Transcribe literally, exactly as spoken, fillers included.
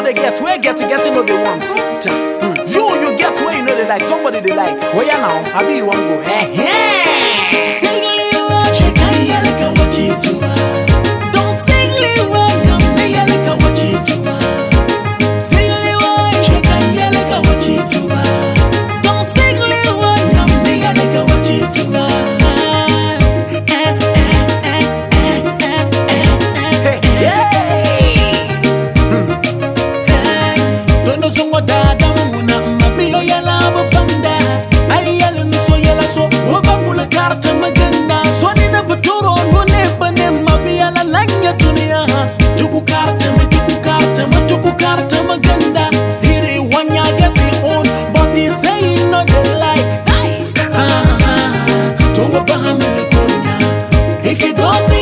they get, where get to getting what they want. Hmm. You, you get where you know they like, somebody they like. Oh yeah now, I be you want go. Hey, hey. Sing little, check out yeah, like I watch you do. Don't sing little, yum, yeah, like I watch you do. Sing little, check out yeah, like I watch you do. Don't sing little, yum, yeah, like I watch you do. If you don't